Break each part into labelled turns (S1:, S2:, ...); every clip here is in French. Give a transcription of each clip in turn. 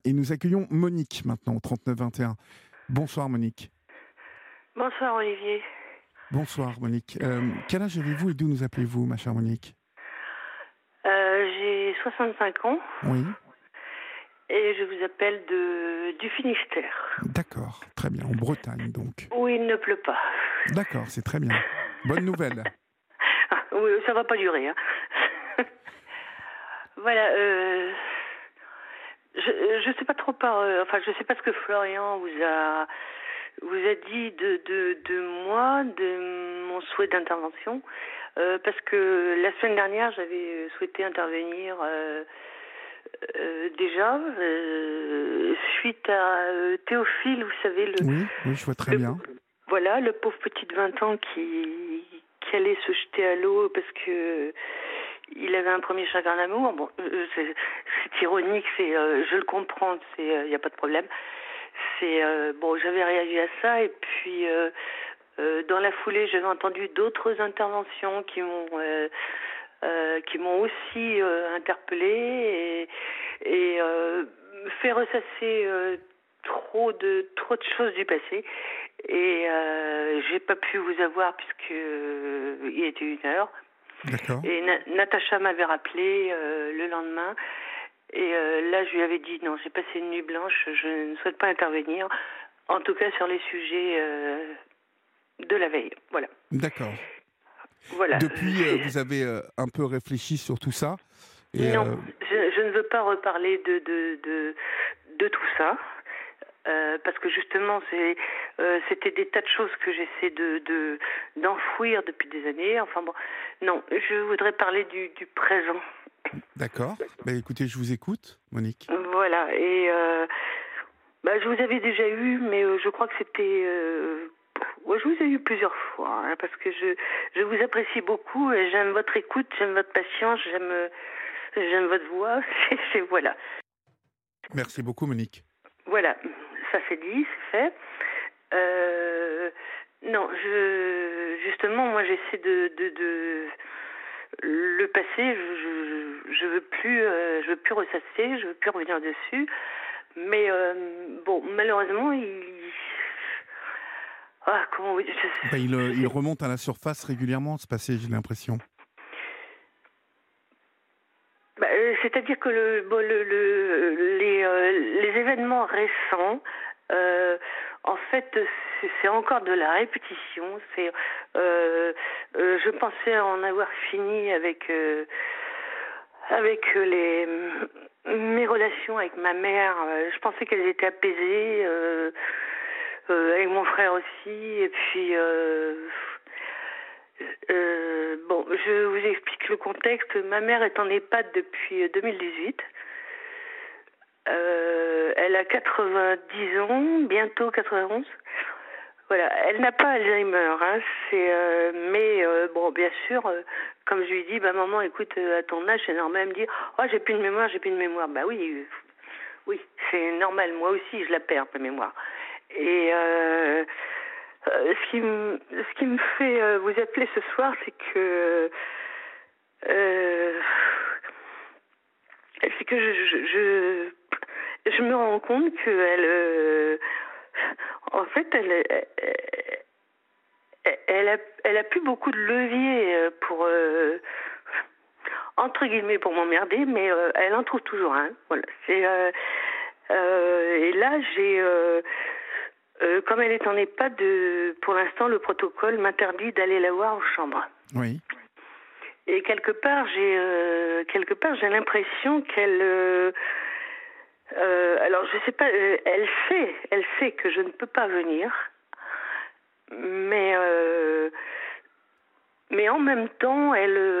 S1: Et nous accueillons Monique maintenant au 39 21. Bonsoir Monique.
S2: Bonsoir Olivier.
S1: Bonsoir Monique. Quel âge avez-vous et d'où nous appelez-vous, ma chère Monique?
S2: J'ai 65 ans
S1: Oui,
S2: et je vous appelle du Finistère,
S1: d'accord, très bien. En Bretagne donc.
S2: où il ne pleut pas.
S1: D'accord, c'est très bien. Bonne nouvelle.
S2: Ah, oui, ça va pas durer. Hein. Voilà. Je sais pas trop enfin, je sais pas ce que Florian vous a dit de moi, de mon souhait d'intervention, parce que la semaine dernière j'avais souhaité intervenir. Déjà, suite à Théophile, vous savez,
S1: Oui, oui, je vois très
S2: le,
S1: bien.
S2: voilà, le pauvre petit de 20 ans qui allait se jeter à l'eau parce que il avait un premier chagrin d'amour. Bon, c'est ironique, je le comprends, il n'y a pas de problème. Bon, j'avais réagi à ça et puis dans la foulée, j'avais entendu d'autres interventions qui m'ont aussi interpellée et fait ressasser trop de choses du passé. Et j'ai pas pu vous avoir puisque il était 1 heure.
S1: D'accord.
S2: Et Natacha m'avait rappelé le lendemain. Et là, je lui avais dit non, j'ai passé une nuit blanche, je ne souhaite pas intervenir, en tout cas sur les sujets de la veille. Voilà.
S1: D'accord.
S2: Voilà.
S1: Depuis, vous avez un peu réfléchi sur tout ça et
S2: Non, je ne veux pas reparler de tout ça. Parce que justement, c'était des tas de choses que j'essaie d'enfouir depuis des années. Enfin bon, non, je voudrais parler du présent.
S1: d'accord. Bah, écoutez, je vous écoute, Monique.
S2: Voilà, et je vous avais déjà eu, mais je crois que c'était... ouais, je vous ai eu plusieurs fois, hein, parce que je vous apprécie beaucoup et j'aime votre écoute, j'aime votre patience, j'aime votre voix, voilà.
S1: Merci beaucoup, Monique.
S2: Voilà, ça c'est dit, c'est fait. Non, justement, moi j'essaie de le passé, je veux plus ressasser, je veux plus revenir dessus. Mais bon, malheureusement, comment vous dire,
S1: Bah, il remonte à la surface régulièrement, ce passé, j'ai l'impression.
S2: c'est-à-dire que les événements récents, en fait, c'est encore de la répétition. Je pensais en avoir fini avec mes relations avec ma mère. Je pensais qu'elles étaient apaisées, avec mon frère aussi, et puis. Bon, je vous explique le contexte. Ma mère est en EHPAD depuis 2018. Elle a 90 ans, bientôt 91. Voilà, elle n'a pas Alzheimer, hein, mais bon, bien sûr, comme je lui dis, maman, écoute, à ton âge, c'est normal. Elle me dit, oh, j'ai plus de mémoire, j'ai plus de mémoire. Bah oui, oui, c'est normal. Moi aussi, je la perds, ma mémoire. Et ce qui me fait vous appeler ce soir, c'est que euh, c'est que je me rends compte qu'elle, en fait, elle a plus beaucoup de leviers pour entre guillemets pour m'emmerder, mais elle en trouve toujours un. Voilà. Et là, comme elle est en EHPAD, pour l'instant, le protocole m'interdit d'aller la voir en chambre.
S1: Oui.
S2: Et quelque part, j'ai l'impression qu'elle, alors je sais pas, elle sait que je ne peux pas venir, mais en même temps,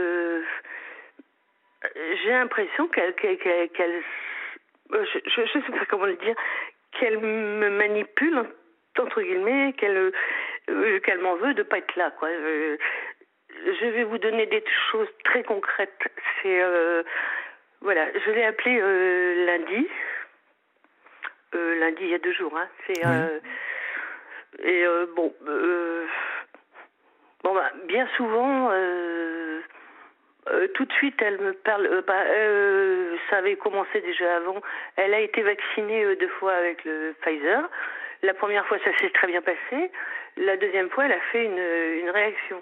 S2: j'ai l'impression je sais pas comment le dire, qu'elle me manipule entre guillemets, qu'elle m'en veut de pas être là, quoi. Je vais vous donner des choses très concrètes. Voilà, je l'ai appelée lundi. Lundi, il y a 2 jours. Hein.
S1: Oui.
S2: Et bien souvent, Tout de suite, elle me parle. Ça avait commencé déjà avant. Elle a été vaccinée 2 fois avec le Pfizer. La première fois, ça s'est très bien passé. La deuxième fois, elle a fait une réaction.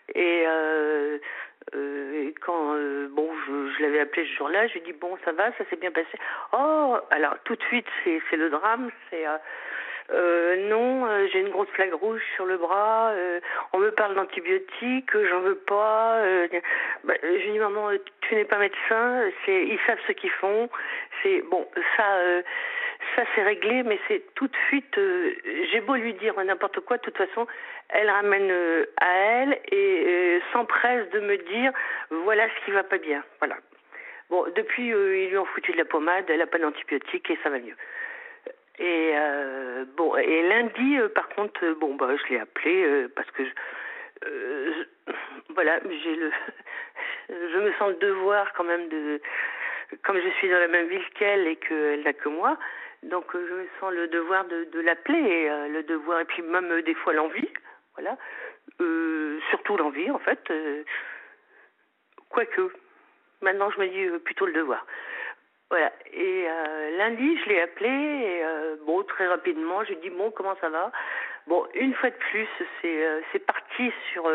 S2: Et quand bon, je l'avais appelée ce jour-là, je lui ai dit bon, ça va, ça s'est bien passé. Oh, alors tout de suite, c'est le drame. Non, j'ai une grosse flaque rouge sur le bras. On me parle d'antibiotiques, j'en veux pas. Je dis maman, tu n'es pas médecin. Ils savent ce qu'ils font. C'est bon, ça c'est réglé, mais c'est tout de suite. J'ai beau lui dire n'importe quoi, de toute façon, elle ramène à elle et s'empresse de me dire voilà ce qui va pas bien. Voilà. Bon, depuis ils lui ont foutu de la pommade, elle a pas d'antibiotiques et ça va mieux. Et bon, et lundi, par contre, je l'ai appelé parce que voilà, je me sens le devoir quand même comme je suis dans la même ville qu'elle et qu'elle n'a que moi, donc je me sens le devoir de l'appeler, le devoir, et puis même des fois l'envie, voilà, surtout l'envie en fait, quoique, maintenant je me dis plutôt le devoir. Voilà, et lundi, je l'ai appelé, et très rapidement, je lui ai dit, bon, comment ça va? Bon, une fois de plus, c'est parti sur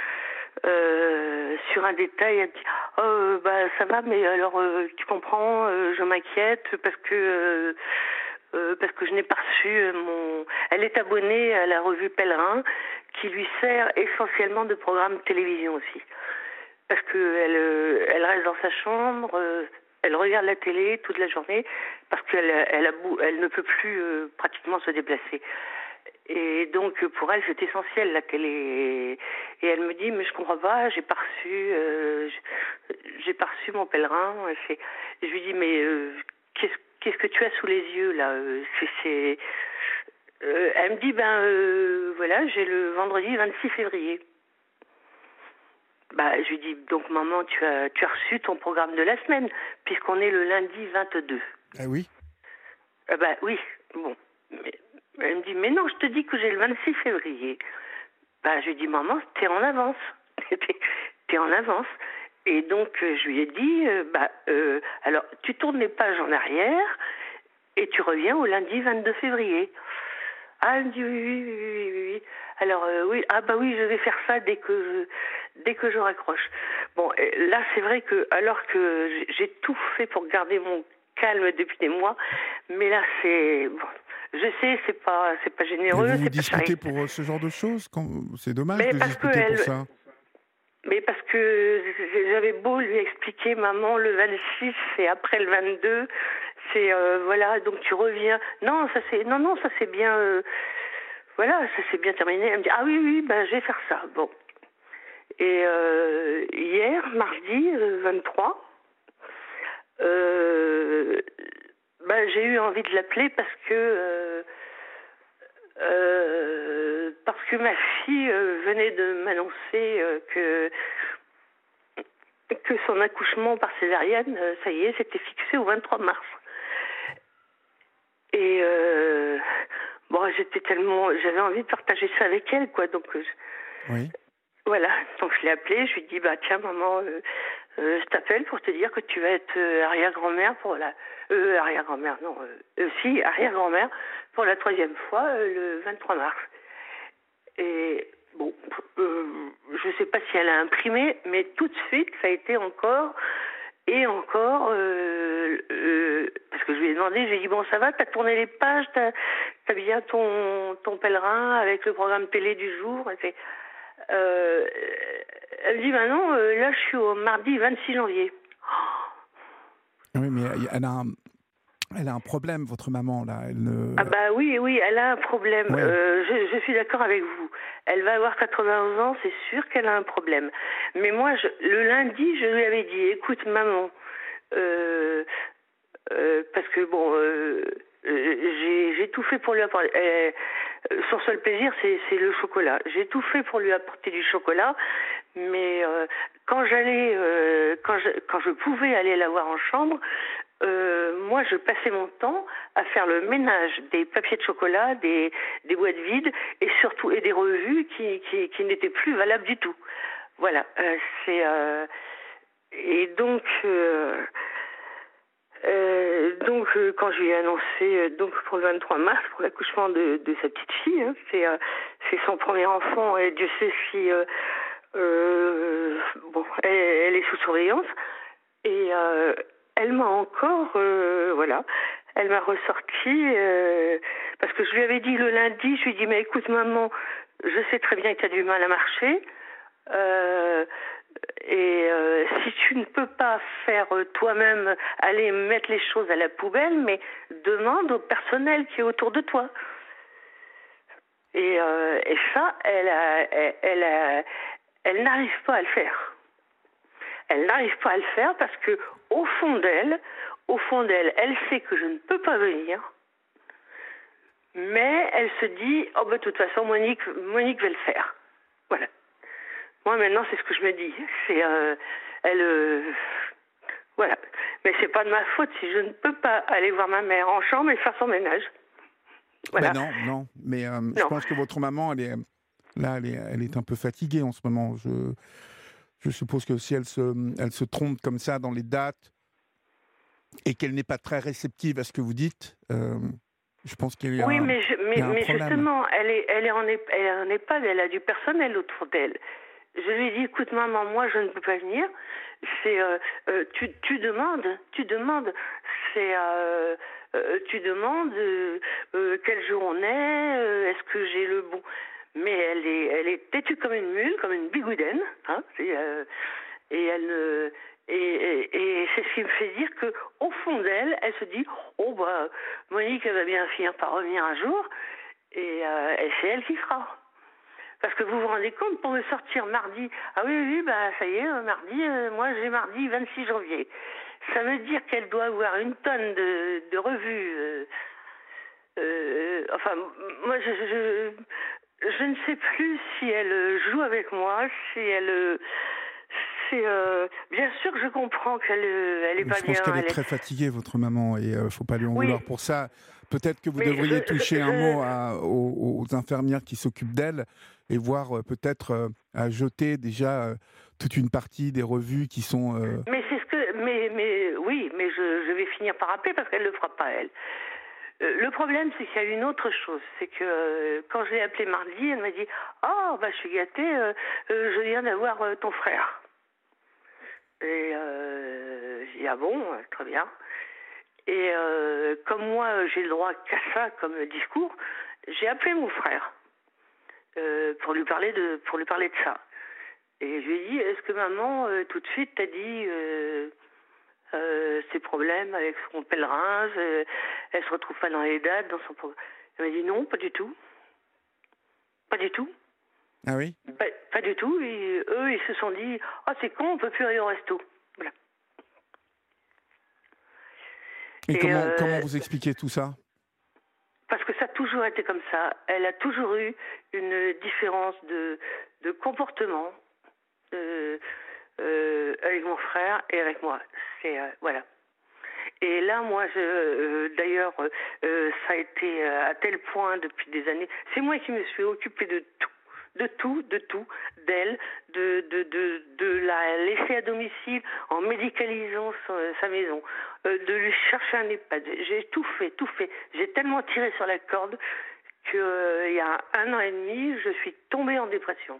S2: un détail. Elle dit, oh, ça va, mais alors, tu comprends, je m'inquiète parce que je n'ai pas reçu Elle est abonnée à la revue Pèlerin, qui lui sert essentiellement de programme télévision aussi. Parce qu'elle reste dans sa chambre, elle regarde la télé toute la journée, parce elle ne peut plus pratiquement se déplacer. Et donc pour elle c'est essentiel la télé. Et elle me dit mais je comprends pas, j'ai pas reçu mon pèlerin. Je lui dis mais qu'est-ce que tu as sous les yeux là? Elle me dit voilà, j'ai le vendredi 26 février. Je lui dis, donc maman, tu as reçu ton programme de la semaine, puisqu'on est le lundi 22.
S1: Ah oui?
S2: Oui, bon. Elle me dit, mais non, je te dis que j'ai le 26 février. Je lui dis, maman, t'es en avance. T'es en avance. Et donc, je lui ai dit, alors, tu tournes les pages en arrière et tu reviens au lundi 22 février. Ah, elle me dit oui. Alors oui, oui, je vais faire ça dès que je raccroche. Bon, là c'est vrai que alors que j'ai tout fait pour garder mon calme depuis des mois, mais là c'est bon, je sais c'est pas généreux.
S1: Mais vous discutez pour ce genre de choses c'est dommage de discuter pour ça.
S2: Mais parce que j'avais beau lui expliquer, maman, le 26 c'est après le 22. C'est voilà, donc tu reviens. Non, ça c'est bien. Voilà, ça s'est bien terminé. Elle me dit ah oui, je vais faire ça. Bon. Et hier, mardi 23, j'ai eu envie de l'appeler parce que ma fille venait de m'annoncer que son accouchement par césarienne, ça y est, c'était fixé au 23 mars. Et j'avais envie de partager ça avec elle, quoi. Donc,
S1: oui.
S2: Voilà. Donc je l'ai appelée. Je lui ai dit, tiens, maman, je t'appelle pour te dire que tu vas être arrière-grand-mère pour arrière-grand-mère, non, arrière-grand-mère pour la 3e fois le 23 mars. Et bon, je sais pas si elle a imprimé, mais tout de suite, ça a été encore. Et encore, parce que je lui ai demandé, je lui ai dit, bon, ça va, t'as tourné les pages, t'as bien ton pèlerin avec le programme télé du jour. Elle me dit, non, là, je suis au mardi 26 janvier.
S1: Oui, mais elle a un problème, votre maman, là.
S2: Oui, elle a un problème.
S1: Ouais.
S2: Je suis d'accord avec vous. Elle va avoir 91 ans, c'est sûr qu'elle a un problème. Mais moi, le lundi, je lui avais dit, écoute, maman, parce que j'ai tout fait pour lui apporter. Son seul plaisir, c'est le chocolat. J'ai tout fait pour lui apporter du chocolat, mais quand je pouvais aller la voir en chambre, moi, je passais mon temps à faire le ménage des papiers de chocolat, des boîtes vides et surtout des revues qui n'étaient plus valables du tout. Voilà, Et quand je lui ai annoncé donc pour le 23 mars, pour l'accouchement de sa petite fille, hein, c'est son premier enfant et Dieu sait si elle est sous surveillance et elle m'a encore voilà, elle m'a ressorti parce que je lui avais dit le lundi, je lui ai dit mais écoute maman, je sais très bien que tu as du mal à marcher. Si tu ne peux pas faire toi-même, aller mettre les choses à la poubelle, mais demande au personnel qui est autour de toi. Et ça, elle n'arrive pas à le faire. Elle n'arrive pas à le faire parce que au fond d'elle, elle sait que je ne peux pas venir. Mais elle se dit, oh ben de toute façon, Monique va le faire. Voilà. Moi, maintenant, c'est ce que je me dis. C'est, voilà. Mais c'est pas de ma faute si je ne peux pas aller voir ma mère en chambre et faire son ménage. Voilà.
S1: Ben non. Mais
S2: non.
S1: je pense que votre maman, elle est un peu fatiguée en ce moment. Je suppose que si elle se trompe comme ça dans les dates et qu'elle n'est pas très réceptive à ce que vous dites, je pense qu'il y a
S2: un
S1: problème.
S2: Justement, elle est en EHPAD, elle a du personnel autour d'elle. Je lui ai dit, écoute maman, moi je ne peux pas venir. C'est tu demandes. C'est tu demandes quel jour on est, est-ce que j'ai le bon. Mais elle est têtue comme une mule, comme une bigoudaine, hein. Et elle et c'est ce qui me fait dire que au fond d'elle, elle se dit, oh bah Monique elle va bien finir par revenir un jour et c'est elle qui fera. Parce que vous vous rendez compte, pour me sortir mardi, ah oui, bah ça y est, mardi, moi j'ai mardi 26 janvier. Ça veut dire qu'elle doit avoir une tonne de revues. Enfin, moi je ne sais plus si elle joue avec moi, si elle... bien sûr que je comprends qu'elle est pas bien.
S1: Je pense qu'elle est très fatiguée, votre maman, et il ne faut pas lui en vouloir pour ça. Peut-être que vous devriez toucher un mot aux infirmières qui s'occupent d'elle et voir peut-être à jeter déjà toute une partie des revues qui sont...
S2: Mais c'est ce que... Mais oui, mais je vais finir par appeler parce qu'elle ne le fera pas, elle. Le problème, c'est qu'il y a une autre chose. C'est que quand je l'ai appelée mardi, elle m'a dit « Oh, bah, je suis gâtée, je viens d'avoir ton frère. » Et j'ai dit « Ah bon, très bien. » Et comme moi, j'ai le droit qu'à ça comme discours, j'ai appelé mon frère pour lui parler de ça. Et je lui ai dit, est-ce que maman, tout de suite, t'a dit ses problèmes avec son pèlerin, elle se retrouve pas dans les dates, dans son programme. Elle m'a dit non, pas du tout. Pas du tout.
S1: Ah oui?
S2: Pas du tout. Et eux, ils se sont dit, ah c'est con, on peut plus aller au resto. Voilà.
S1: Et comment vous expliquez tout ça?
S2: Parce que ça a toujours été comme ça. Elle a toujours eu une différence de comportement avec mon frère et avec moi. C'est voilà. Et là, moi, d'ailleurs, ça a été à tel point depuis des années. C'est moi qui me suis occupée de tout, d'elle, de la laisser à domicile en médicalisant sa maison, de lui chercher un EHPAD. J'ai tout fait. J'ai tellement tiré sur la corde qu'il y a 1 an et demi, je suis tombée en dépression.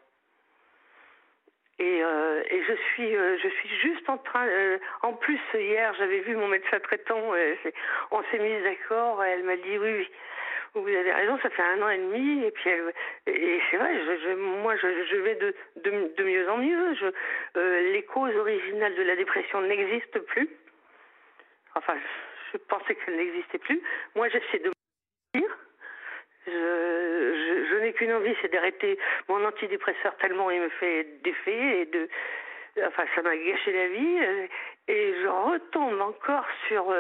S2: Et je suis juste en train... en plus, hier, j'avais vu mon médecin traitant, on s'est mis d'accord, elle m'a dit oui, vous avez raison, ça fait 1 an et demi, et puis et c'est vrai, moi je vais de mieux en mieux. Les causes originales de la dépression n'existent plus. Enfin, je pensais qu'elles n'existaient plus. Moi, j'essaie de me dire. Je n'ai qu'une envie, c'est d'arrêter mon antidépresseur tellement il me fait d'effet enfin ça m'a gâché la vie et je retombe encore sur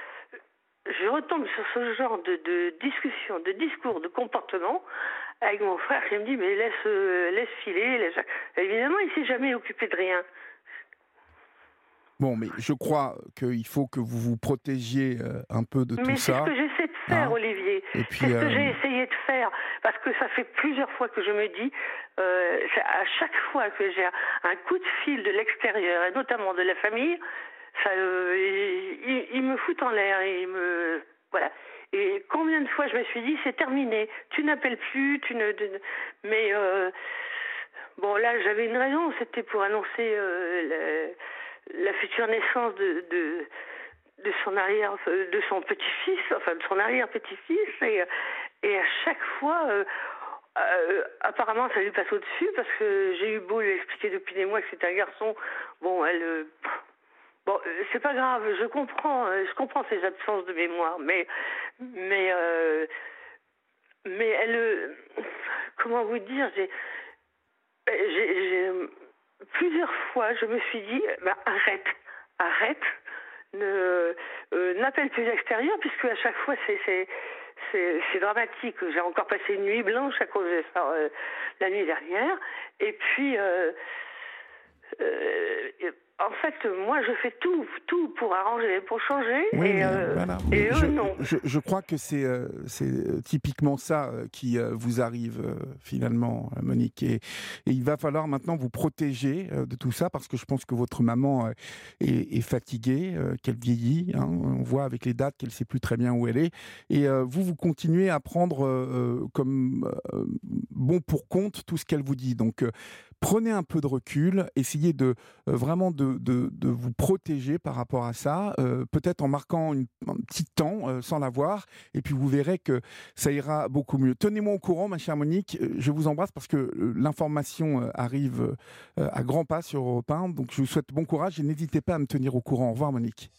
S2: ce genre de discussion, de discours, de comportement avec mon frère qui me dit mais laisse filer. Évidemment, il s'est jamais occupé de rien.
S1: Bon, mais je crois qu'il faut que vous vous protégiez un peu de tout ça.
S2: Mais c'est ce que j'essaie de faire,
S1: hein.
S2: Olivier.
S1: Et puis,
S2: C'est ce que j'ai essayé de faire, parce que ça fait plusieurs fois que je me dis, à chaque fois que j'ai un coup de fil de l'extérieur, et notamment de la famille, ça, ils me foutent en l'air, voilà. Et combien de fois je me suis dit, c'est terminé, tu n'appelles plus, mais bon, là, j'avais une raison, c'était pour annoncer la future naissance de son petit-fils, enfin de son arrière-petit-fils, et à chaque fois, apparemment, ça lui passe au-dessus parce que j'ai eu beau lui expliquer depuis des mois que c'était un garçon. Bon, bon, c'est pas grave, je comprends ses absences de mémoire, mais elle, comment vous dire, plusieurs fois, je me suis dit, bah, arrête, n'appelle plus l'extérieur, puisque à chaque fois, c'est dramatique. J'ai encore passé une nuit blanche à cause de ça la nuit dernière. Et puis, en fait, moi, je fais tout pour arranger, pour changer,
S1: oui,
S2: et,
S1: voilà.
S2: et eux, non.
S1: Je crois que c'est typiquement ça qui vous arrive finalement, Monique. Et il va falloir maintenant vous protéger de tout ça, parce que je pense que votre maman est fatiguée, qu'elle vieillit. Hein. On voit avec les dates qu'elle ne sait plus très bien où elle est. Et vous continuez à prendre comme bon pour compte tout ce qu'elle vous dit. Donc, prenez un peu de recul, essayez de vraiment de vous protéger par rapport à ça, peut-être en marquant un petit temps sans la voir, et puis vous verrez que ça ira beaucoup mieux. Tenez-moi au courant, ma chère Monique, je vous embrasse parce que l'information arrive à grands pas sur Europe 1, donc je vous souhaite bon courage et n'hésitez pas à me tenir au courant. Au revoir, Monique.